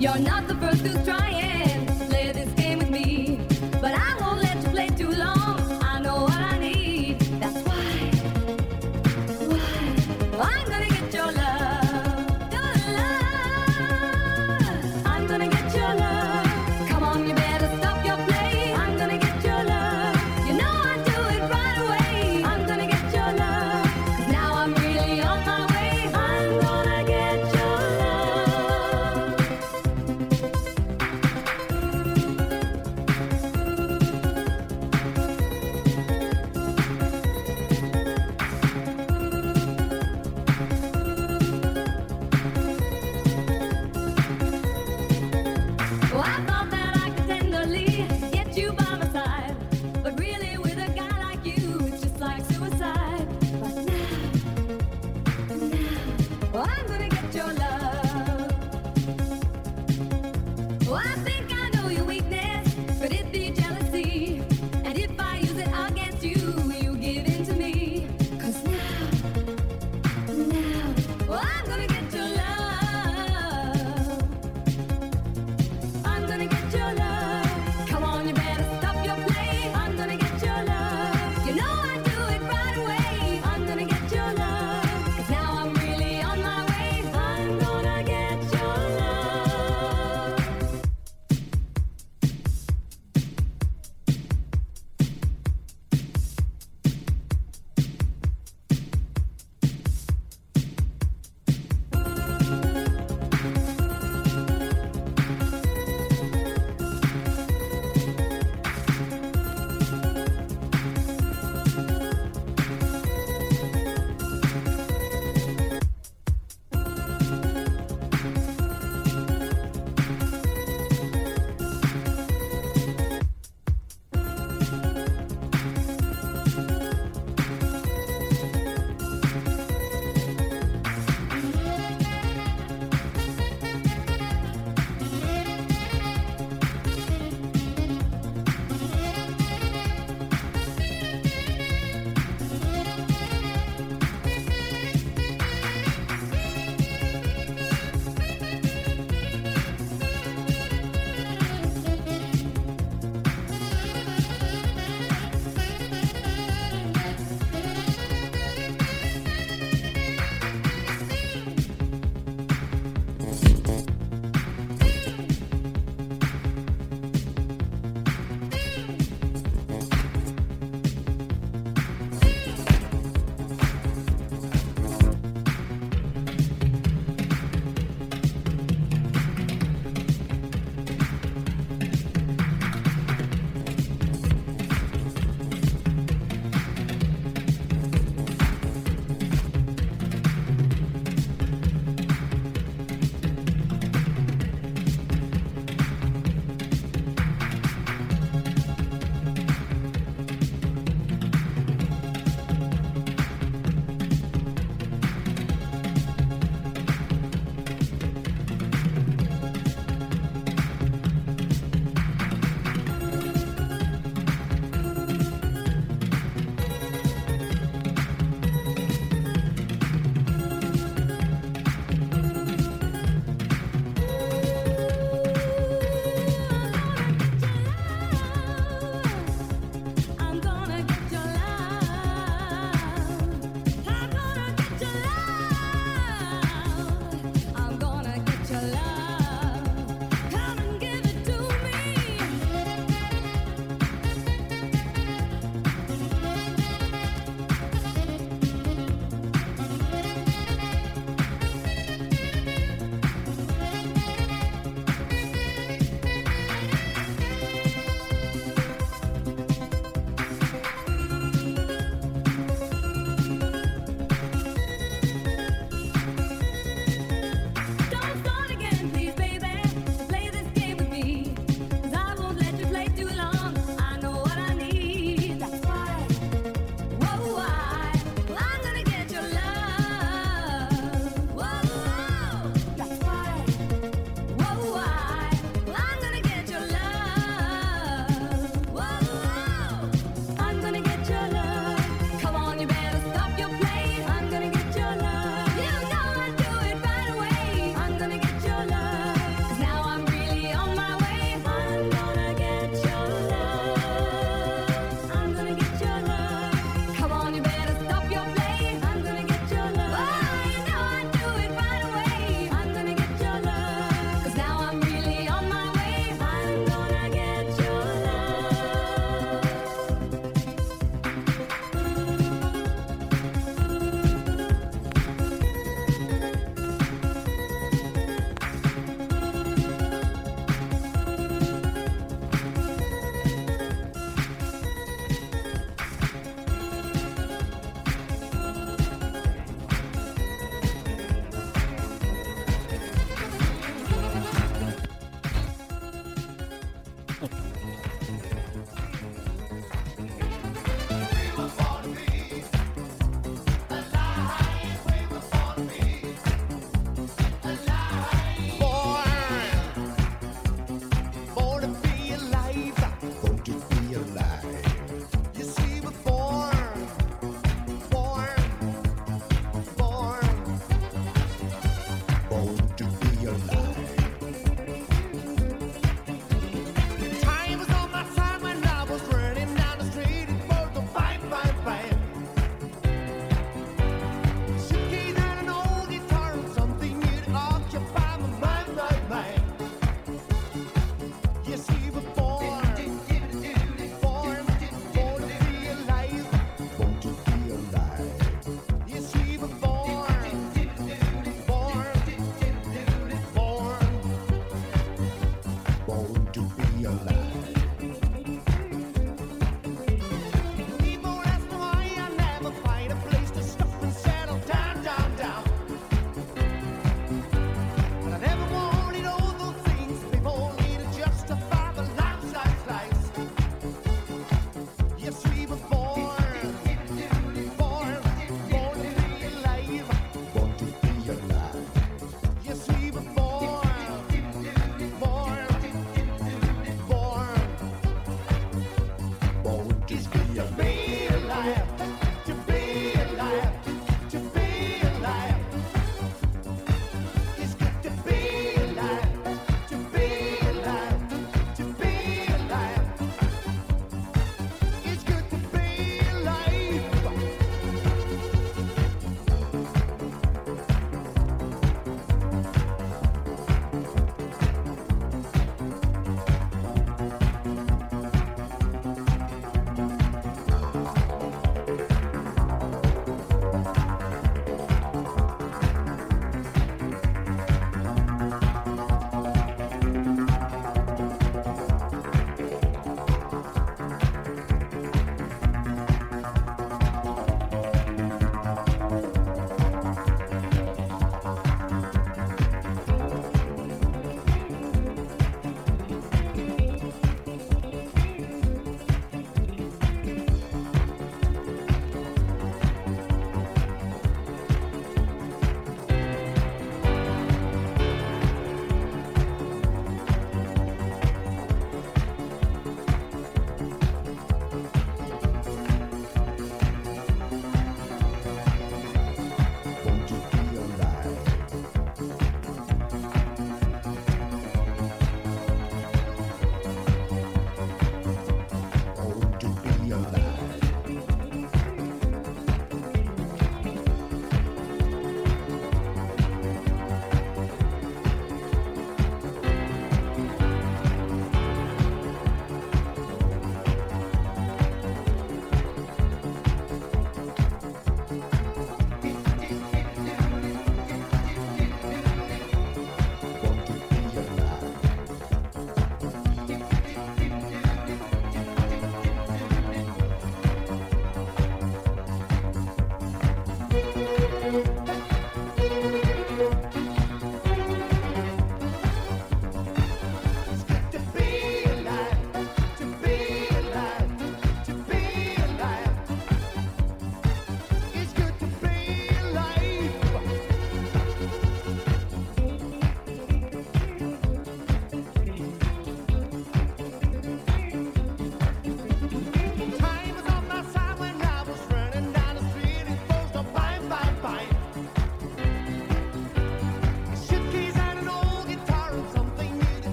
You're not the first who's trying to play this game with me, but I won't let you play too long. I know what I need. That's why I'm gonna get your love, your love. I'm gonna get your love. Come on, you better stop your play. I'm gonna get your love. You know I'd do it right away. I'm gonna get your love. 'Cause now I'm really on my way. I'm gonna get your love.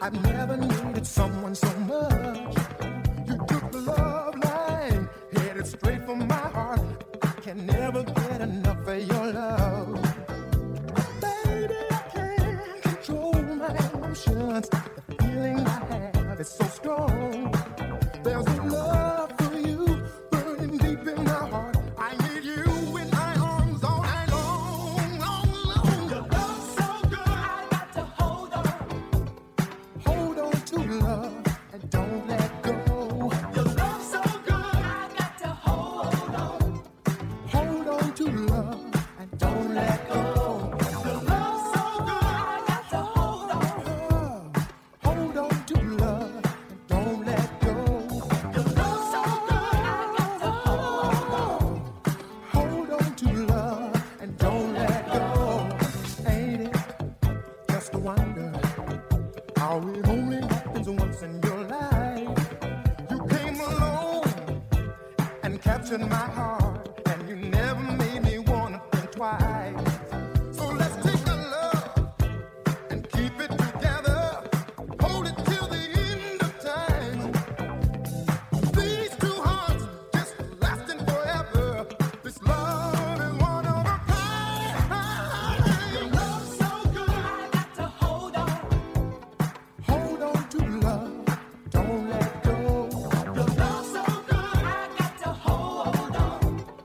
I've never needed someone so much. You took the love line, headed straight for my heart. I can never get enough of your love. Baby, I can't control my emotions. The feeling I have is so strong. There's a love for you burning deep in my heart. I need you in my arms all night long, long, long. Your love's so good, I got to hold on. Hold on to love and don't let go. Your love's so good, I got to hold on. Hold on to love and don't let go. Your love's so good, I got to hold on. Hold on to love and don't let go. Your love's so good, I got to hold on. Hold on to love and don't let go. Ain't it just a wonder how it only happens once in your life? You came along and captured my heart, and you never made me wanna think twice. So let's take the love and keep it together. Hold it till the end of time. These two hearts just lasting forever. This love is one of a kind. Your love's so good, I got to hold on. Hold on to love, don't let go. Your love's so good, I got to hold on.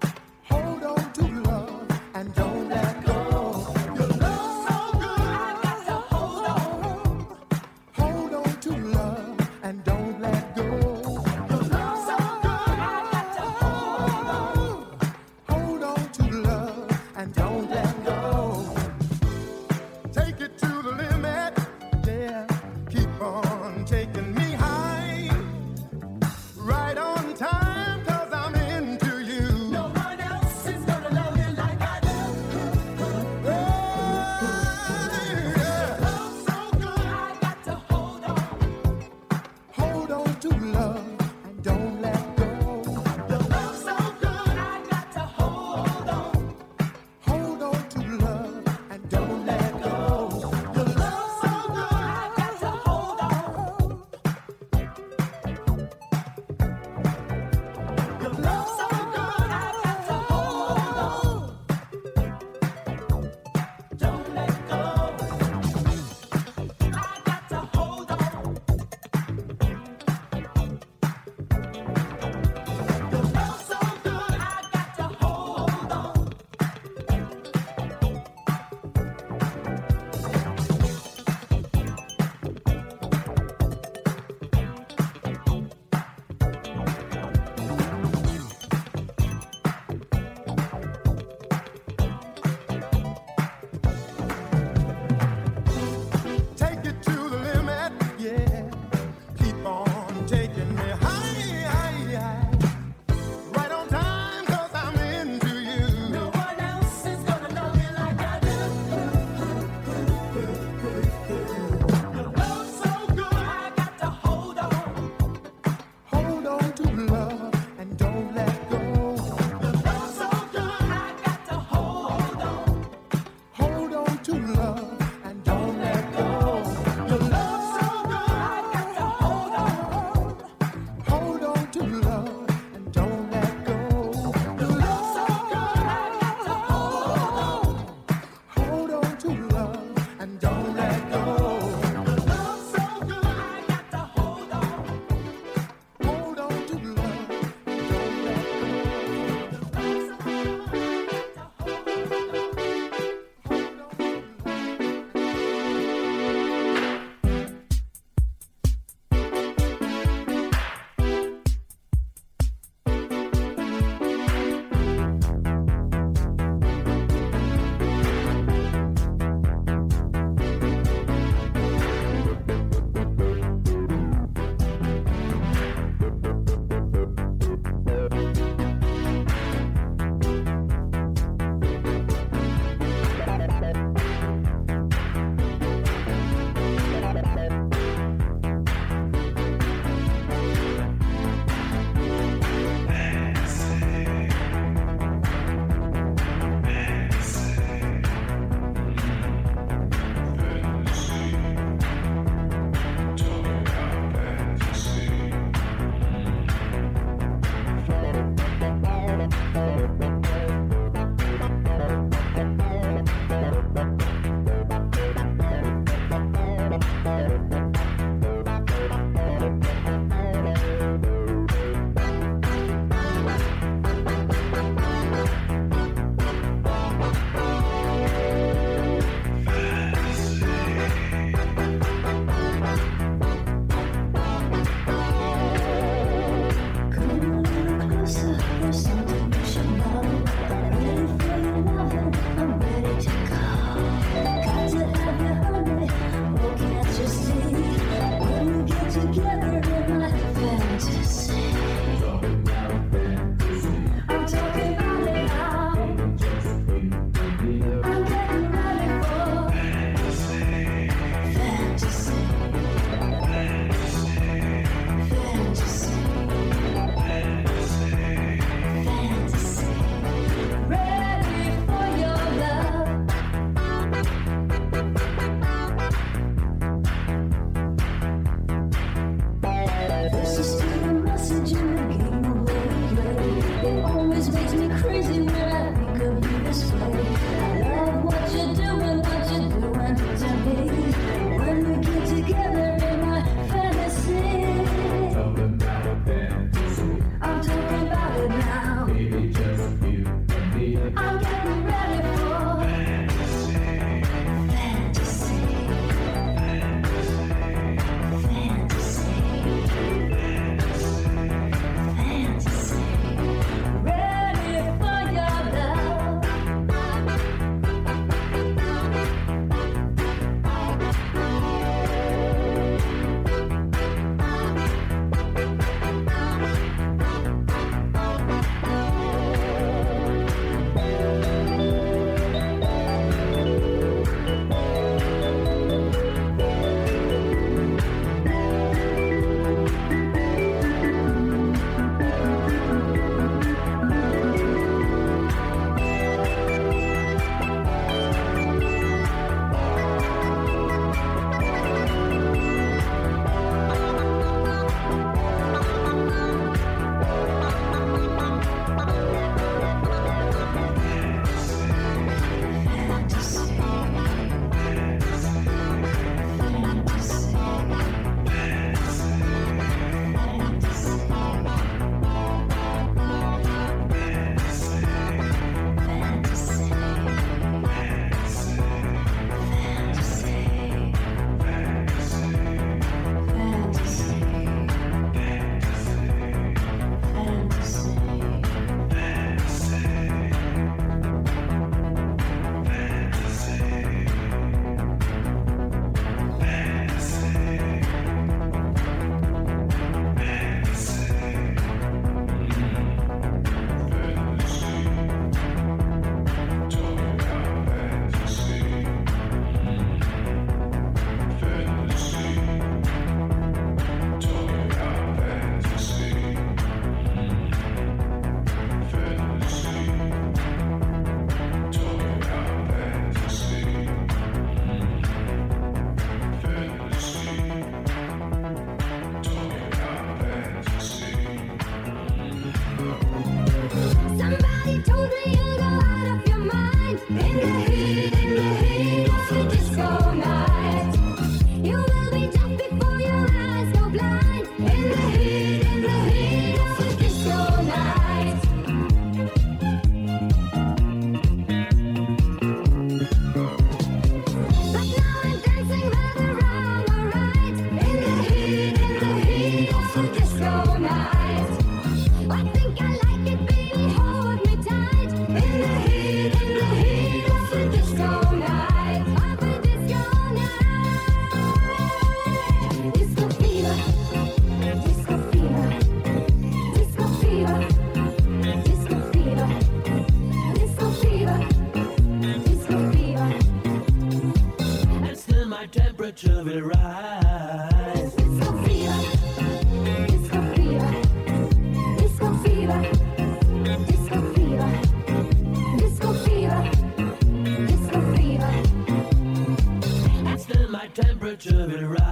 temperature will rise. Disco fever, disco fever, disco fever, disco fever, disco fever, disco fever. And still my temperature will rise.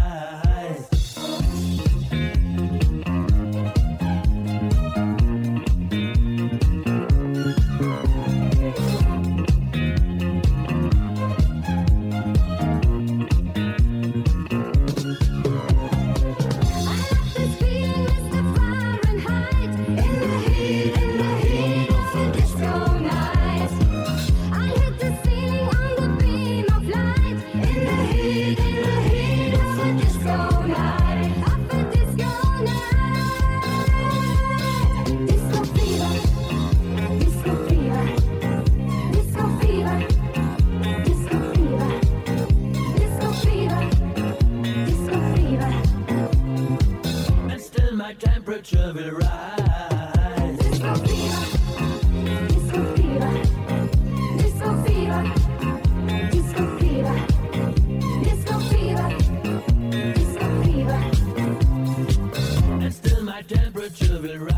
Temperature will rise. Disco fever, disco fever, disco fever, disco fever, disco fever, disco fever. And still my temperature will rise.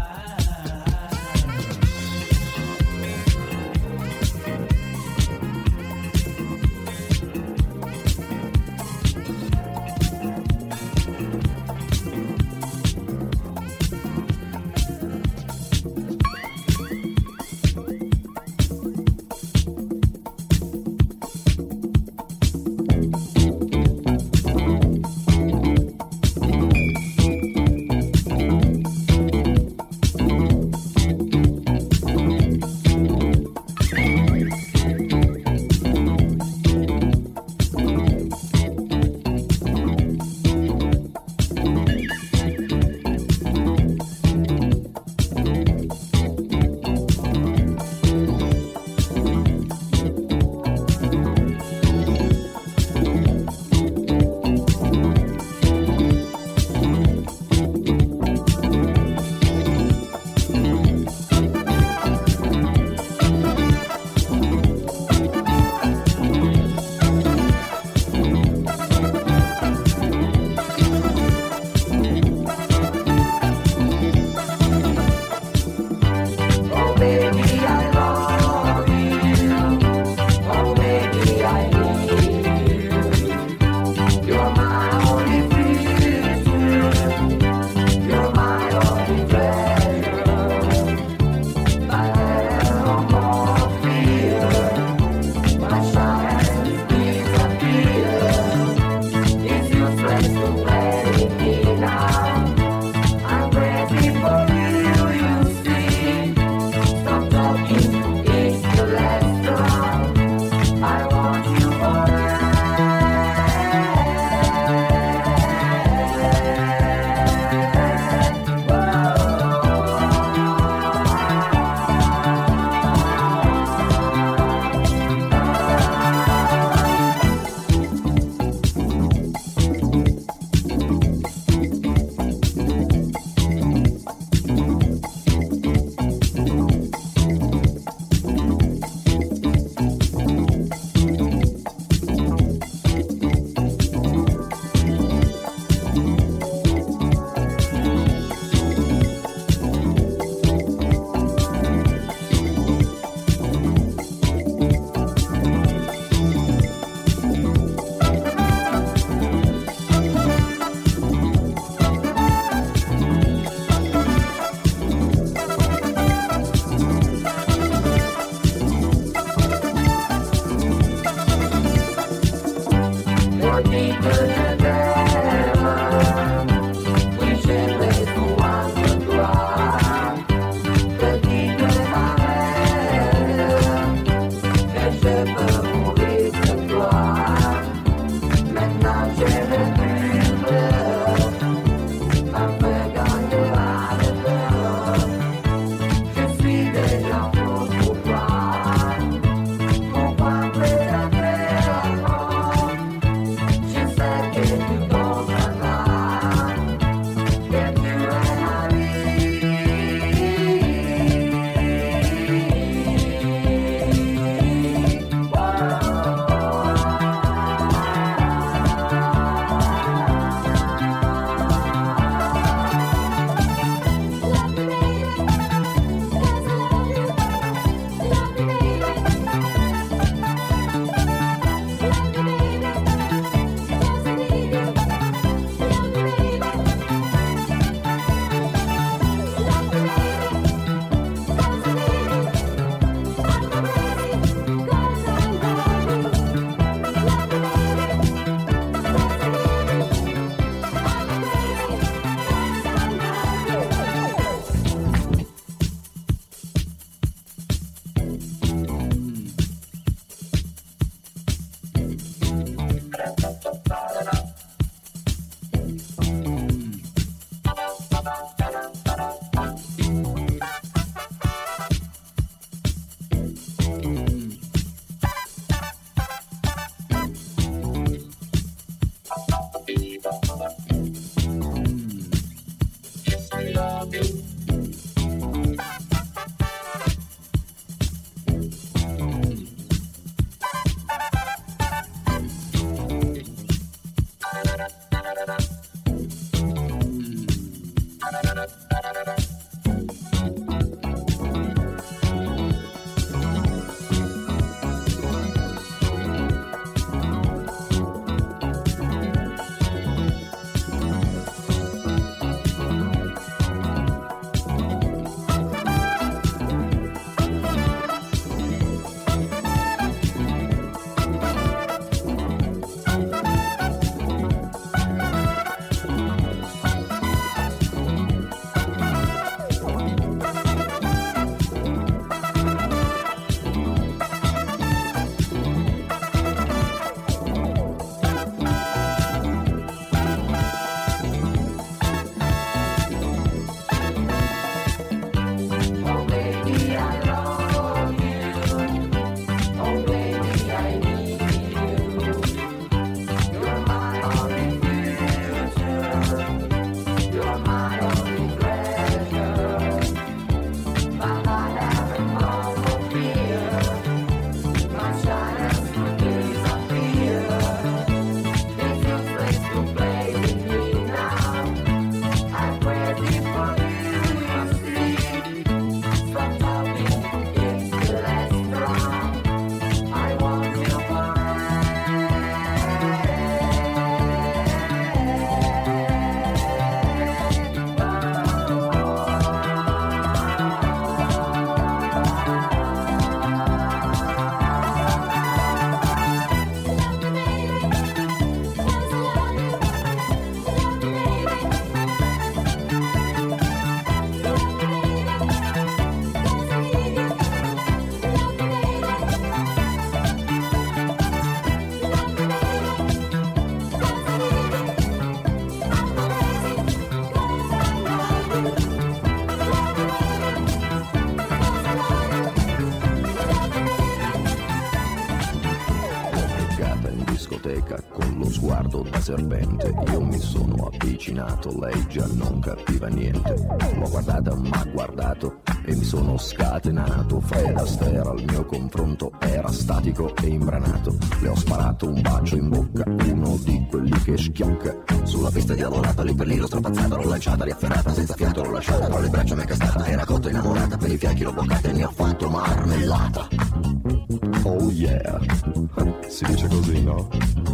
da serpente. Io mi sono avvicinato, lei già non capiva niente. L'ho guardata, m'ha guardato e mi sono scatenato. Fred Astaire al mio confronto era statico e imbranato. Le ho sparato un bacio in bocca, uno di quelli che schiocca. Sulla pista diavolata, lì per lì l'ho strapazzata, l'ho lanciata, riafferrata, senza fiato l'ho lasciata. Tra le braccia m'è cascata, era cotta innamorata, per i fianchi l'ho bloccata e ne ho fatto marmellata. Oh yeah, si dice così, no?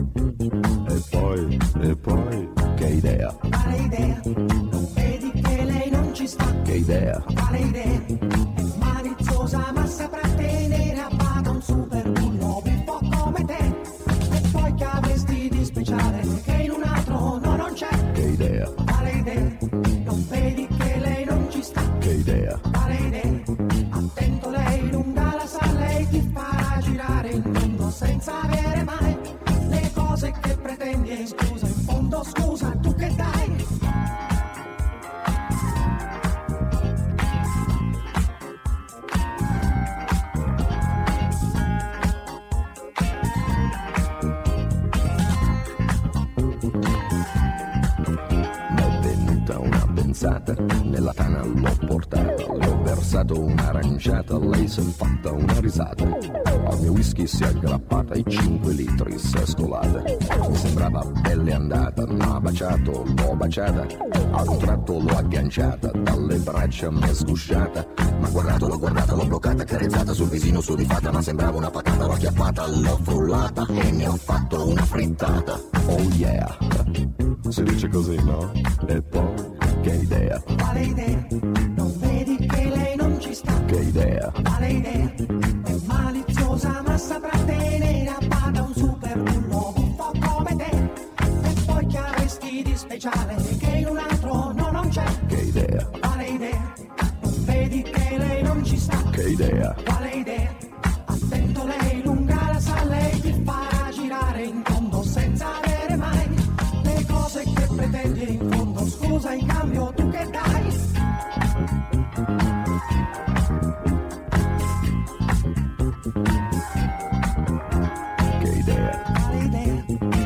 E poi, che idea? Quale idea? Non vedi che lei non ci sta? Che idea? Quale idea? È maliziosa ma saprà tenere a bada un super bullo un po' come te. E poi che avresti di speciale che in un altro no, non c'è? Che idea? Quale idea? Non vedi che lei non ci sta? Che idea? Quale idea? Attento, lei lunga la sa, lei ti farà girare il mondo senza avere mai le cose che pretendi. E scusa, in fondo scusa, tu che dai? M'è venuta una pensata, nella tana l'ho portata, le ho versato un'aranciata, lei s'è fatta una risata. Al mio whisky si è aggrappata e 5 litri s'è scolata. Mi sembrava pelle andata, m'ha baciato, l'ho baciata, a un tratto l'ho agganciata, dalle braccia m'è sgusciata. M'ha guardato, l'ho guardata, l'ho bloccata, carezzata sul visino sudifata, ma sembrava una patata, l'ho acchiappata, l'ho frullata e ne ho fatto una frittata. Oh yeah, si dice così, no? E poi, che idea? Quale idea? Non vedi che lei non ci sta? Che idea? Quale idea? È maliziosa ma saprà tenere a bada un super bullo un po' come te. E poi che avresti di speciale che in un altro no, non c'è? Che idea? Quale idea? Non vedi che lei non ci sta? Che idea? Quale idea? Attento, lei lunga la sa, lei ti farà girare in tondo senza avere mai le cose che pretendi. E in fondo scusa, in cambio tu che dai? Che idea? Quale idea?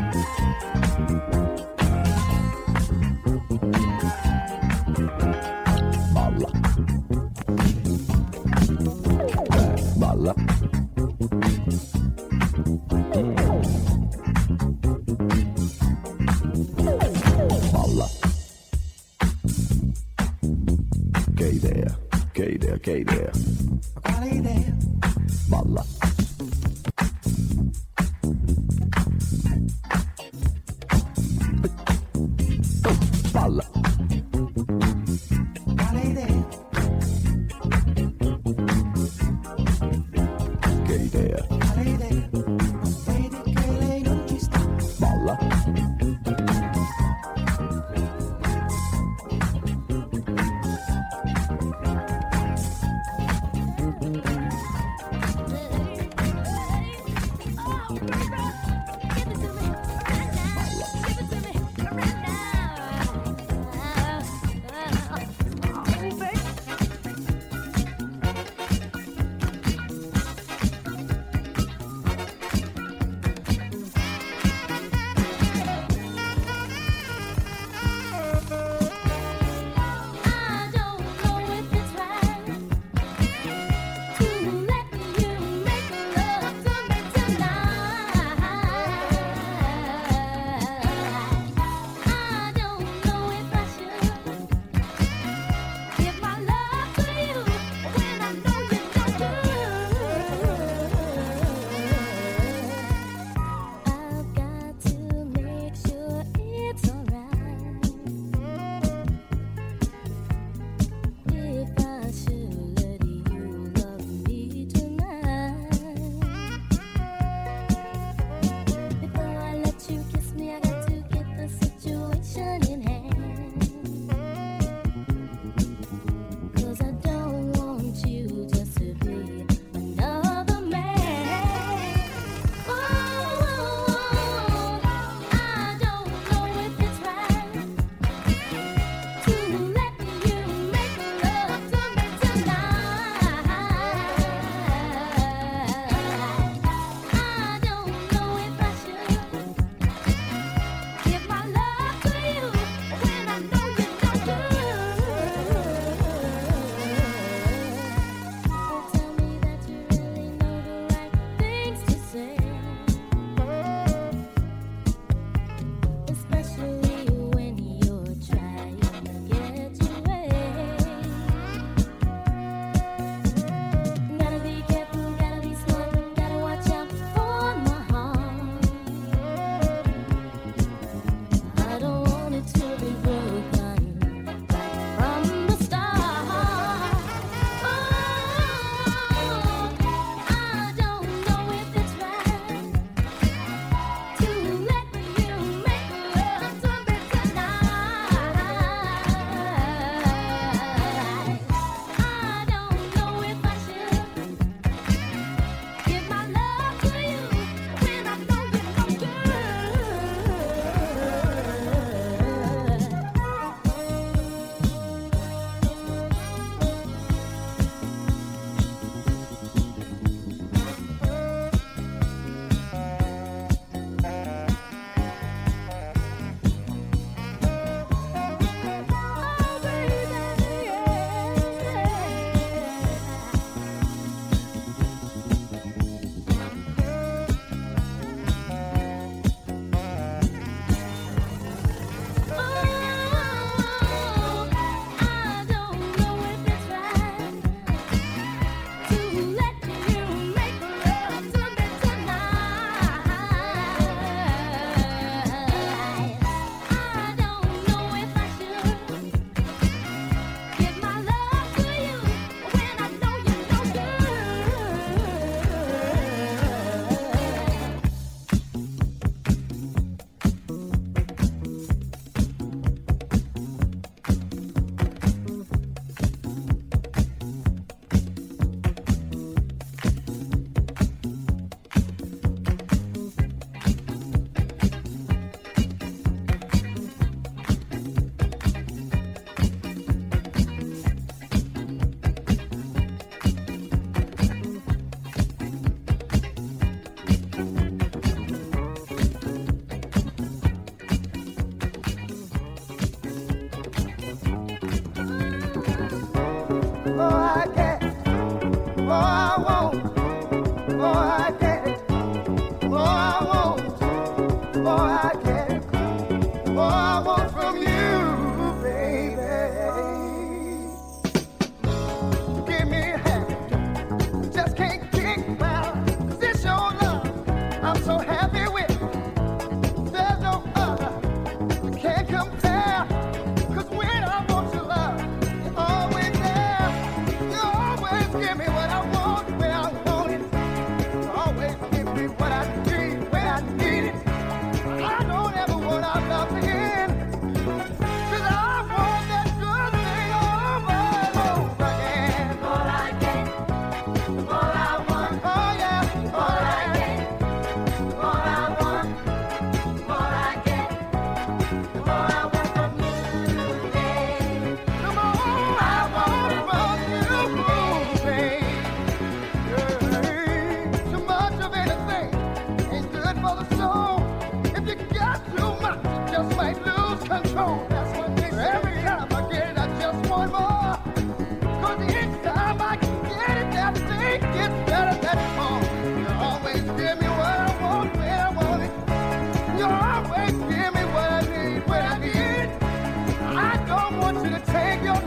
Balla. Balla. Balla. Che idea? Che idea? Che idea? Quale idea? Balla. Balla. Quale idea? Che idea? Quale idea? Non vedi che lei non ci sta? Balla.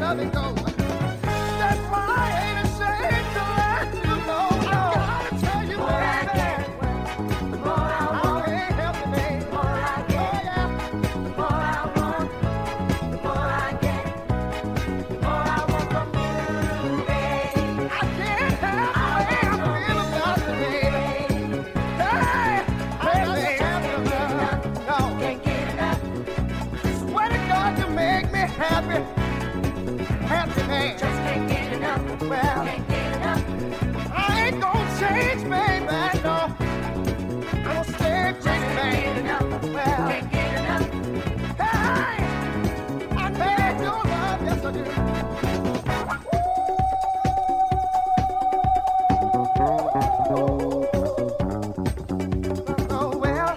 love it go. That's why I ain't ashamed to let you know. I gotta tell you, baby, the more I can't help it, baby. The more I get, oh yeah, the more I want, the more I get, the more I want from you, baby. I can't help the way I feel about you, baby. Hey, baby, no, can't get enough. Swear to God, you make me happy, happy man. Just can't get enough. Well, can't get enough. I ain't gonna change, baby, no. I'm gonna stay just man. Well, can't get enough. Hey, I need your love, yes I do. Oh well,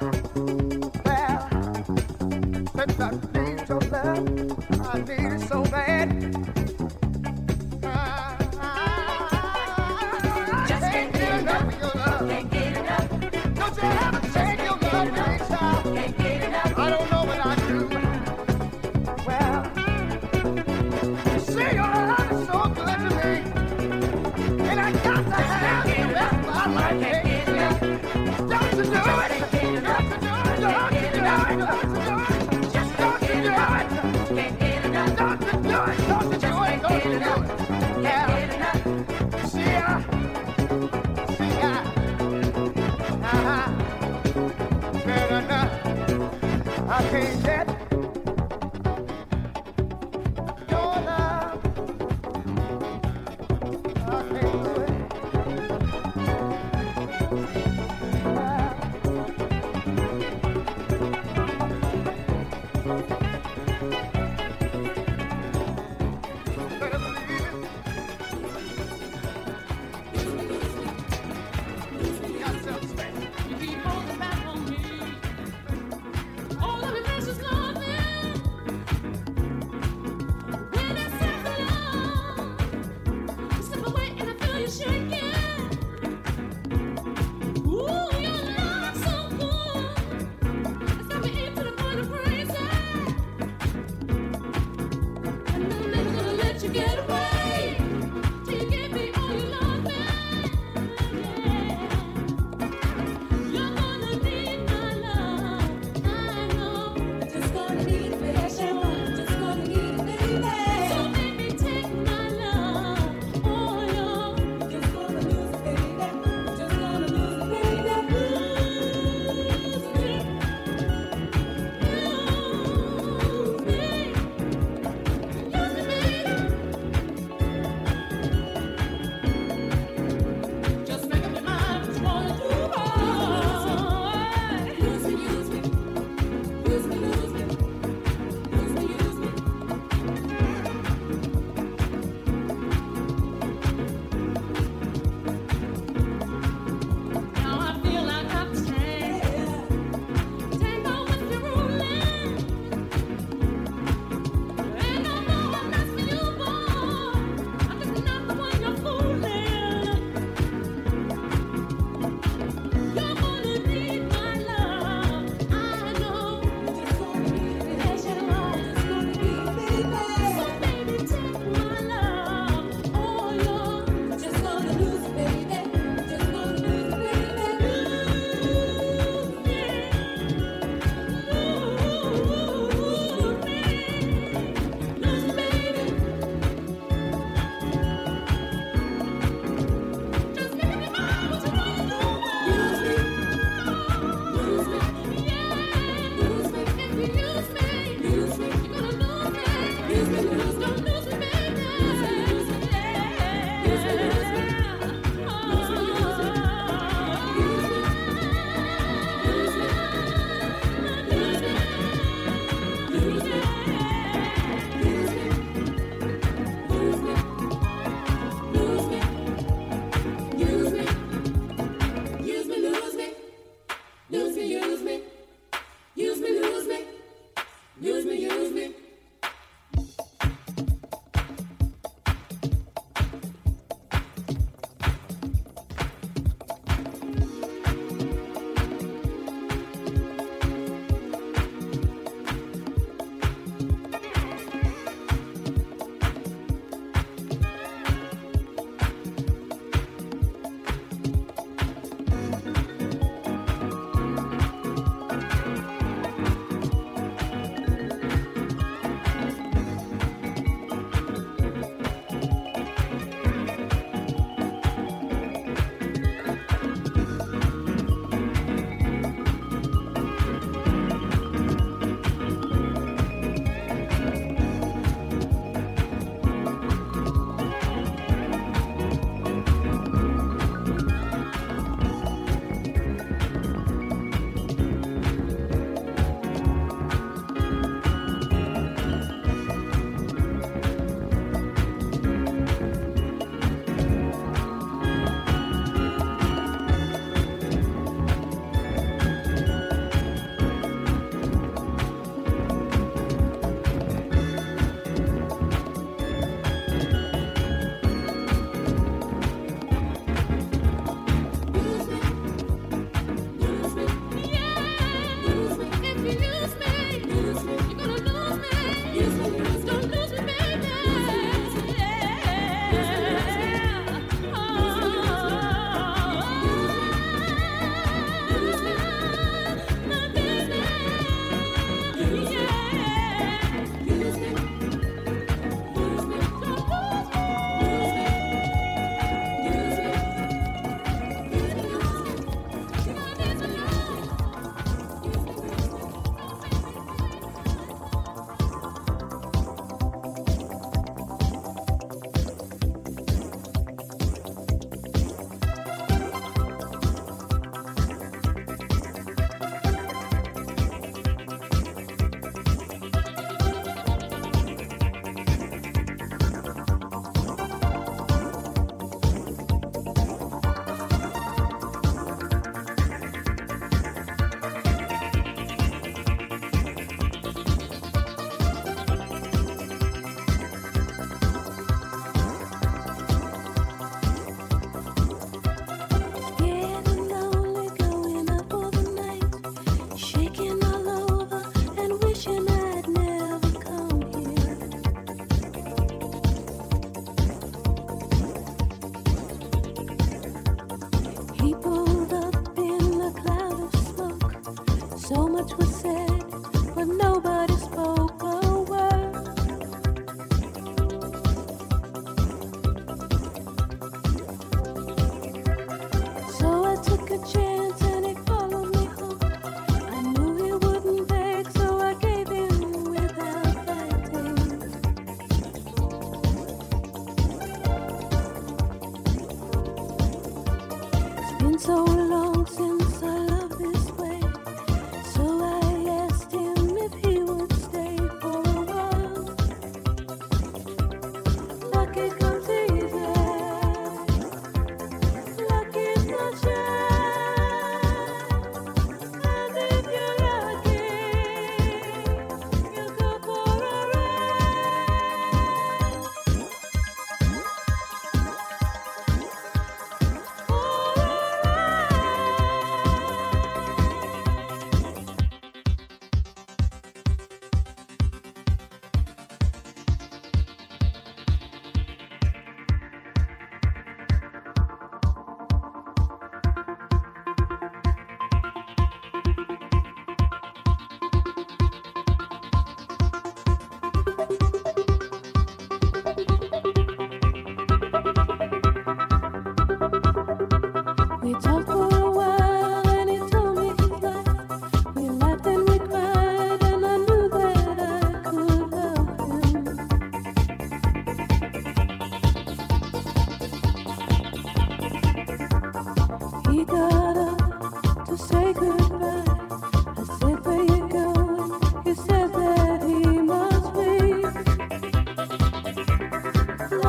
since I need your love, I need it so bad. Just can't get enough of your love. Can't get enough. Don't you ever take your love to me, child? Can't get enough. I don't know what I do. Well, you see, your love is so good to me, and I got to have the best of my life. Can't get enough. Don't you do it? Can't get enough. Don't you do it? Don't you do it? Don't you do it? Just don't you do it? Can't get enough. Don't you do it? Don't you do it? Don't you do it? Yeah. See ya. Good enough. I can't get your love. I can't do it.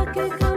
Che